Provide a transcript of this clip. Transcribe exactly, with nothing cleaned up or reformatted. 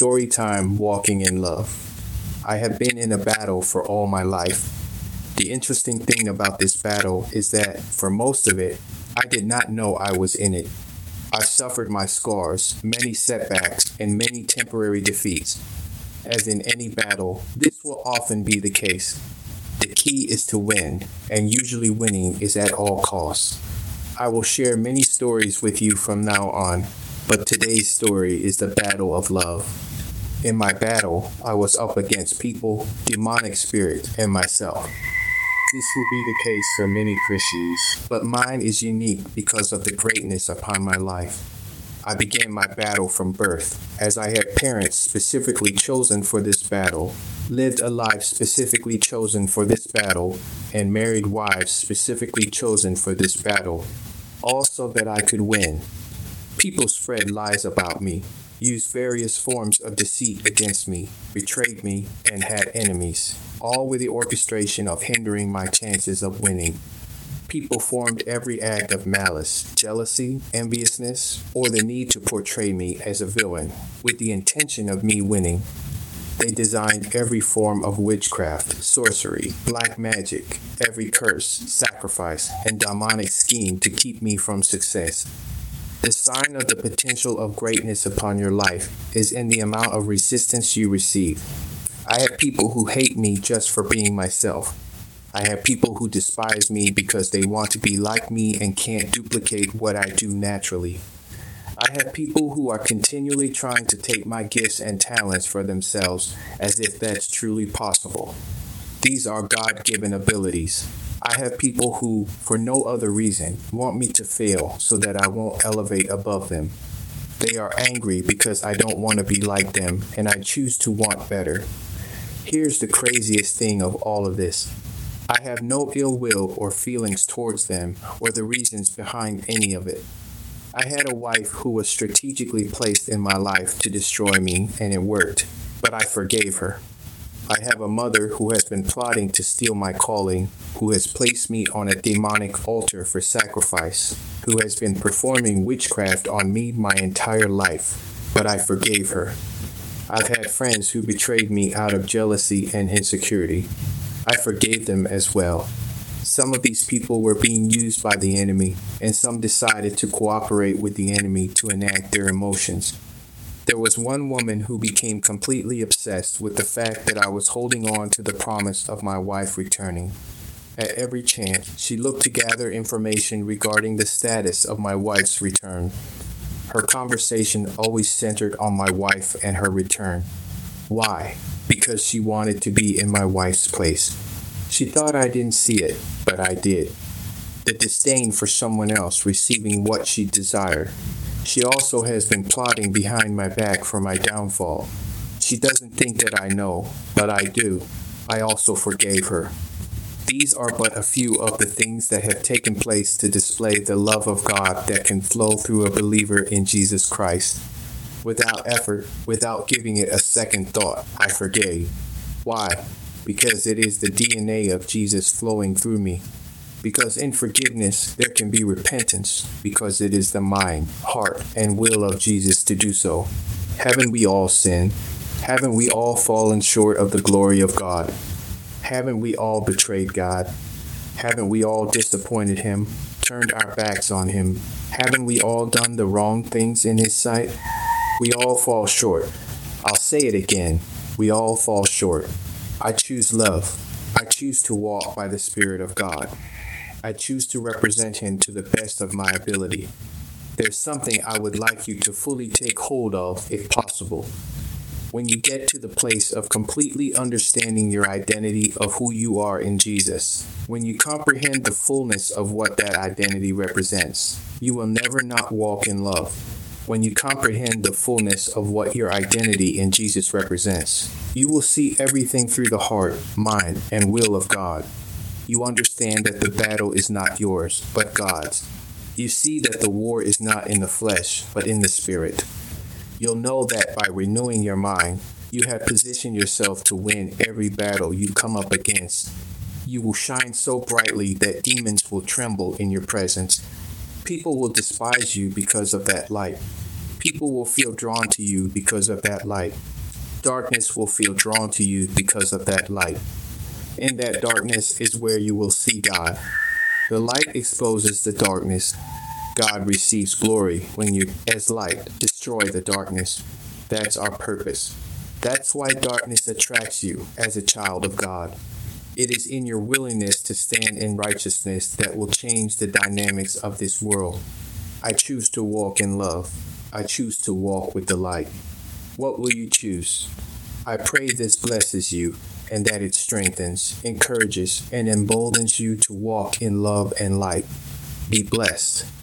Storytime Walking in Love. I have been in a battle for all my life. The interesting thing about this battle is that, for most of it, I did not know I was in it. I suffered my scars, many setbacks, and many temporary defeats. As in any battle, this will often be the case. The key is to win, and usually winning is at all costs. I will share many stories with you from now on, but today's story is the battle of love. In my battle, I was up against people, demonic spirits, and myself. This will be the case for many Christians, but mine is unique because of the greatness upon my life. I began my battle from birth, as I had parents specifically chosen for this battle, lived a life specifically chosen for this battle, and married wives specifically chosen for this battle, all so that I could win. People spread lies about me, used various forms of deceit against me, betrayed me, and had enemies, all with the orchestration of hindering my chances of winning. People formed every act of malice, jealousy, enviousness, or the need to portray me as a villain, with the intention of me winning. They designed every form of witchcraft, sorcery, black magic, every curse, sacrifice, and demonic scheme to keep me from success. The sign of the potential of greatness upon your life is in the amount of resistance you receive. I have people who hate me just for being myself. I have people who despise me because they want to be like me and can't duplicate what I do naturally. I have people who are continually trying to take my gifts and talents for themselves as if that's truly possible. These are God-given abilities. I have people who, for no other reason, want me to fail so that I won't elevate above them. They are angry because I don't want to be like them and I choose to want better. Here's the craziest thing of all of this. I have no ill will or feelings towards them or the reasons behind any of it. I had a wife who was strategically placed in my life to destroy me, and it worked, but I forgave her. I have a mother who has been plotting to steal my calling, who has placed me on a demonic altar for sacrifice, who has been performing witchcraft on me my entire life, but I forgave her. I've had friends who betrayed me out of jealousy and insecurity. I forgave them as well. Some of these people were being used by the enemy, and some decided to cooperate with the enemy to enact their emotions. There was one woman who became completely obsessed with the fact that I was holding on to the promise of my wife returning. At every chance, she looked to gather information regarding the status of my wife's return. Her conversation always centered on my wife and her return. Why? Because she wanted to be in my wife's place. She thought I didn't see it, but I did. The disdain for someone else receiving what she desired. She also has been plotting behind my back for my downfall. She doesn't think that I know, but I do. I also forgave her. These are but a few of the things that have taken place to display the love of God that can flow through a believer in Jesus Christ. Without effort, without giving it a second thought, I forgave. Why? Because it is the D N A of Jesus flowing through me. Because in forgiveness, there can be repentance, because it is the mind, heart, and will of Jesus to do so. Haven't we all sinned? Haven't we all fallen short of the glory of God? Haven't we all betrayed God? Haven't we all disappointed Him, turned our backs on Him? Haven't we all done the wrong things in His sight? We all fall short. I'll say it again. We all fall short. I choose love. I choose to walk by the Spirit of God. I choose to represent Him to the best of my ability. There's something I would like you to fully take hold of, if possible. When you get to the place of completely understanding your identity of who you are in Jesus, when you comprehend the fullness of what that identity represents, you will never not walk in love. When you comprehend the fullness of what your identity in Jesus represents, you will see everything through the heart, mind, and will of God. You understand that the battle is not yours, but God's. You see that the war is not in the flesh, but in the spirit. You'll know that by renewing your mind, you have positioned yourself to win every battle you come up against. You will shine so brightly that demons will tremble in your presence. People will despise you because of that light. People will feel drawn to you because of that light. Darkness will feel drawn to you because of that light. In that darkness is where you will see God. The light exposes the darkness. God receives glory when you, as light, destroy the darkness. That's our purpose. That's why darkness attracts you as a child of God. It is in your willingness to stand in righteousness that will change the dynamics of this world. I choose to walk in love. I choose to walk with the light. What will you choose? I pray this blesses you and that it strengthens, encourages, and emboldens you to walk in love and light. Be blessed.